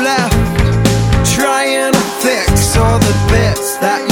left, trying to fix all the bits that